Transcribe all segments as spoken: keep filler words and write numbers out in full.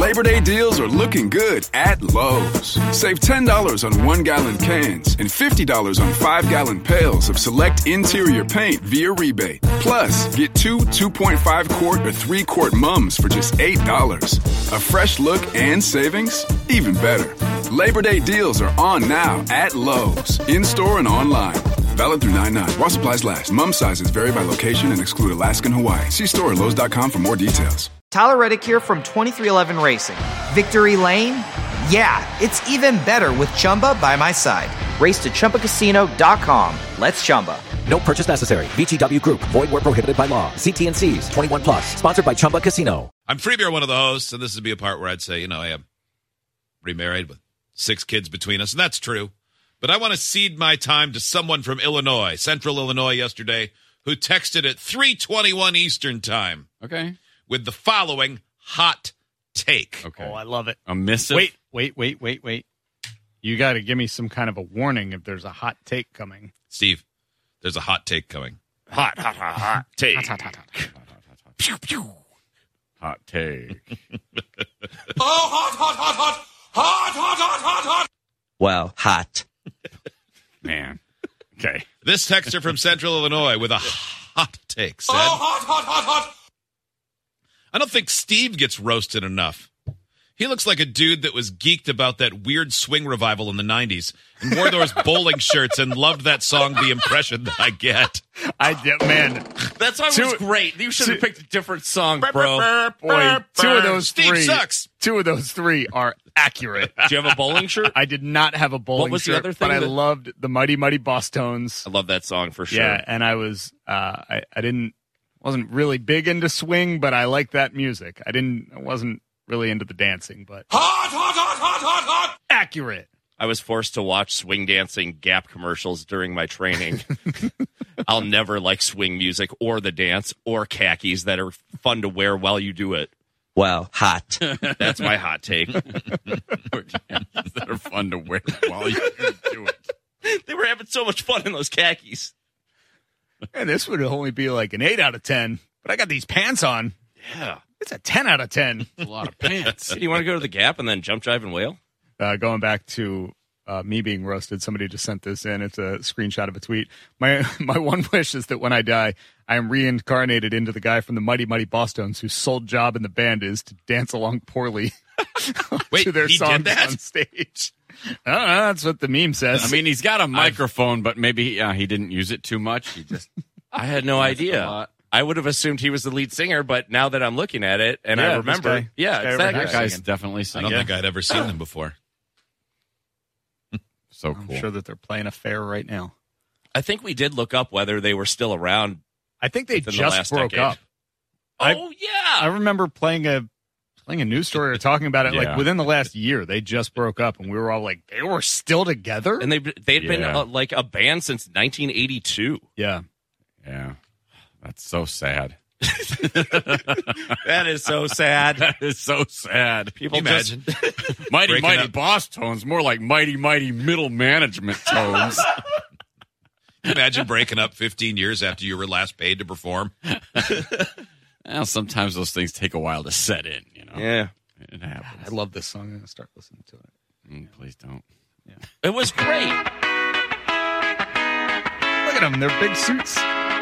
Labor Day deals are looking good at Lowe's. Save ten dollars on one-gallon cans and fifty dollars on five-gallon pails of select interior paint via rebate. Plus, get two two point five quart or three quart mums for just eight dollars. A fresh look and savings? Even better. Labor Day deals are on now at Lowe's, in-store and online. Valid through nine nine. While supplies last. Mum sizes vary by location and exclude Alaska and Hawaii. See store at Lowe's dot com for more details. Tyler Reddick here from twenty-three eleven Racing. Victory Lane? Yeah, it's even better with Chumba by my side. Race to Chumba Casino dot com. Let's Chumba. No purchase necessary. V G W Group. Void where prohibited by law. See T and C's. twenty-one plus. Sponsored by Chumba Casino. I'm Free Beer, one of the hosts, and this would be a part where I'd say, you know, I am remarried with six kids between us, and that's true. But I want to cede my time to someone from Illinois, Central Illinois yesterday, who texted at three twenty-one Eastern time. Okay. With the following hot take. Okay. Oh, I love it. A missive. Wait, wait, wait, wait, wait. You got to give me some kind of a warning if there's a hot take coming. Steve, there's a hot take coming. Hot, hot, hot, hot take. Hot, hot, hot, hot. Pew, pew. Hot take. Oh, hot, hot, hot, hot. Hot, hot, hot, hot, hot. Well, hot. Man. Okay. This texter from Central Illinois with a hot take said, Oh, hot, hot, hot, hot. I don't think Steve gets roasted enough. He looks like a dude that was geeked about that weird swing revival in the nineties and wore those bowling shirts and loved that song, The Impression That I Get. I did, man. That song Two- was great. You should have two- picked a different song, bro. Boy, two of those Steve three. sucks. Two of those three are accurate. Do you have a bowling shirt? I did not have a bowling What was the shirt, other thing but I that- loved the Mighty Mighty Boss Tones. I love that song for sure. Yeah, and I was, uh, I, I didn't, wasn't really big into swing, but I liked that music. I didn't, I wasn't really into the dancing, but Hot, hot, hot, hot, hot, hot. accurate. I was forced to watch swing dancing Gap commercials during my training. I'll never like swing music or the dance or khakis that are fun to wear while you do it. Well, hot. That's my hot take. That are fun to wear while you do it. They were having so much fun in those khakis. And this would only be like an eight out of ten, but I got these pants on. Yeah. It's a ten out of ten. A lot of pants. Do you want to go to the Gap and then jump, drive, and whale? Uh, going back to uh, me being roasted, somebody just sent this in. It's a screenshot of a tweet. My my one wish is that when I die, I am reincarnated into the guy from the Mighty Mighty Boss Tones whose sole job in the band is to dance along poorly Wait, to their he did songs that? on stage. I don't know, that's what the meme says. I mean, he's got a microphone, but maybe uh, he didn't use it too much. He just I had no a idea. lot. I would have assumed he was the lead singer, but now that I'm looking at it and Yeah, I this remember, guy. yeah, This it's guy that over guy. That guy's singing. definitely I singing. don't think I'd ever seen them before. So I'm cool. sure that they're playing a fair right now. I think we did look up whether they were still around. I think they Within the just last broke decade. up. I- Oh I yeah, remember playing a playing a news story or talking about it Yeah. like within the last year. They just broke up, and we were all like, they were still together. and they they'd been Yeah. uh, like a band since nineteen eighty-two. yeah, Yeah. That's so sad. That is so sad. That is so sad. People Imagine. just Mighty, Breaking mighty up. boss tones, more like mighty, mighty middle management tones. Imagine breaking up fifteen years after you were last paid to perform. Well, sometimes those things take a while to set in, you know. yeah. It I happens. love this song. I'm gonna start listening to it. Mm, please don't. It was great. Look at them; they're big suits.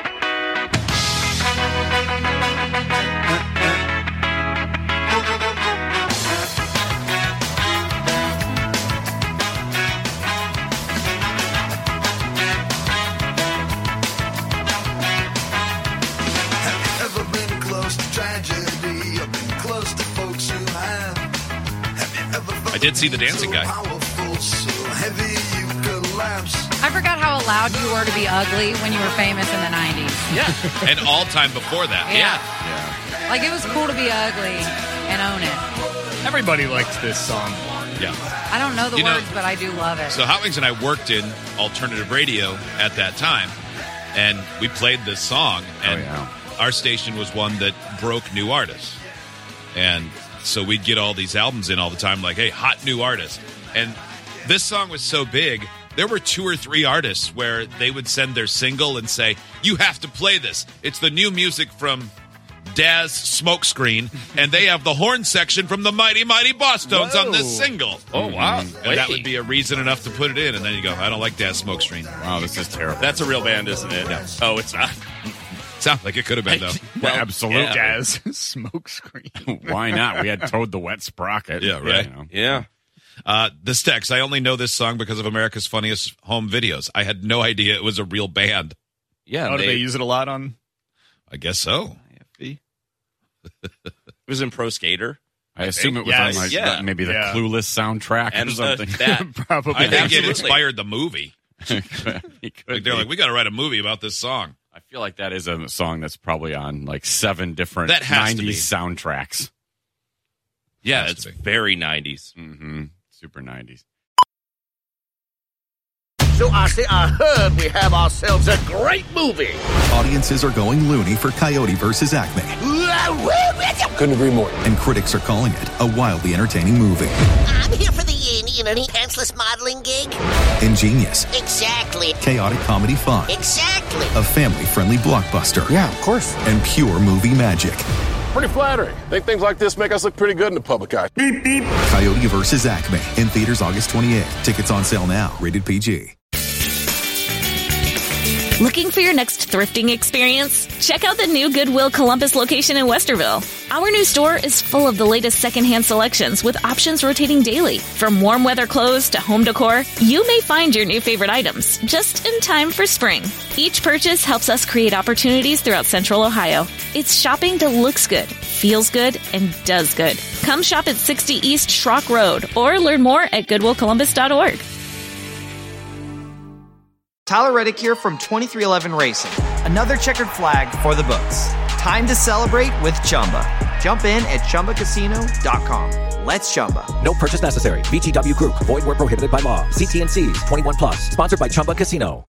Ever been close to tragedy? Or been close to folks who have? Have you ever felt I did see the dancing so guy. powerful, so heavy you collapse? I forgot how allowed you were to be ugly when you were famous in the nineties. Yeah. And all time before that. Yeah. Yeah. Like, it was cool to be ugly and own it. Everybody likes this song. Yeah. I don't know the You know- words, but I do love it. So Hot Wings and I worked in alternative radio at that time, and we played this song, and Oh, yeah. our station was one that broke new artists. And so we'd get all these albums in all the time, like, hey, hot new artist. And this song was so big, there were two or three artists where they would send their single and say, you have to play this. It's the new music from Daz Smokescreen, and they have the horn section from the Mighty Mighty Bosstones on this single. Oh, wow. And that would be a reason enough to put it in, and then you go, I don't like Daz Smokescreen. Wow, this is terrible. That's a real band, isn't it? Yeah. Oh, it's not. Sounds like it could have been, though. Well, absolutely. yeah. Jazz smoke screen. Why not? We had Toad the Wet Sprocket. Yeah, right. You know. Yeah. Uh, this text, I only know this song because of America's Funniest Home Videos. I had no idea it was a real band. Yeah. Oh, do they use it a lot on? I guess so. It was in Pro Skater. I assume it was Yes. on like Yeah. the- maybe the Yeah. Clueless soundtrack And or the, something. that. Probably. I think it Absolutely. inspired the movie. It could Like, they're be. like, we got to write a movie about this song. I feel like that is a song that's probably on like seven different That has to nineties be. soundtracks. Yeah, Has it's to be. very nineties. Mm-hmm. Super nineties. So I say, I heard we have ourselves a great movie. Audiences are going loony for Coyote versus Acme, Couldn't agree more. and critics are calling it a wildly entertaining movie. I'm here for the, uh, you know, the pantsless modeling gig. Ingenious, Exactly. chaotic comedy fun, Exactly. a family-friendly blockbuster, Yeah, of course. and pure movie magic. Pretty flattering. Think things like this make us look pretty good in the public eye. Beep, beep. Coyote versus Acme in theaters August twenty-eighth. Tickets on sale now. Rated P G. Looking for your next thrifting experience? Check out the new Goodwill Columbus location in Westerville. Our new store is full of the latest secondhand selections with options rotating daily. From warm weather clothes to home decor, you may find your new favorite items just in time for spring. Each purchase helps us create opportunities throughout Central Ohio. It's shopping that looks good, feels good, and does good. Come shop at sixty East Schrock Road or learn more at goodwill columbus dot org. Tyler Reddick here from twenty-three eleven Racing. Another checkered flag for the books. Time to celebrate with Chumba. Jump in at chumba casino dot com. Let's Chumba. No purchase necessary. V G W Group. Void where prohibited by law. See T N Cs. twenty-one plus. Sponsored by Chumba Casino.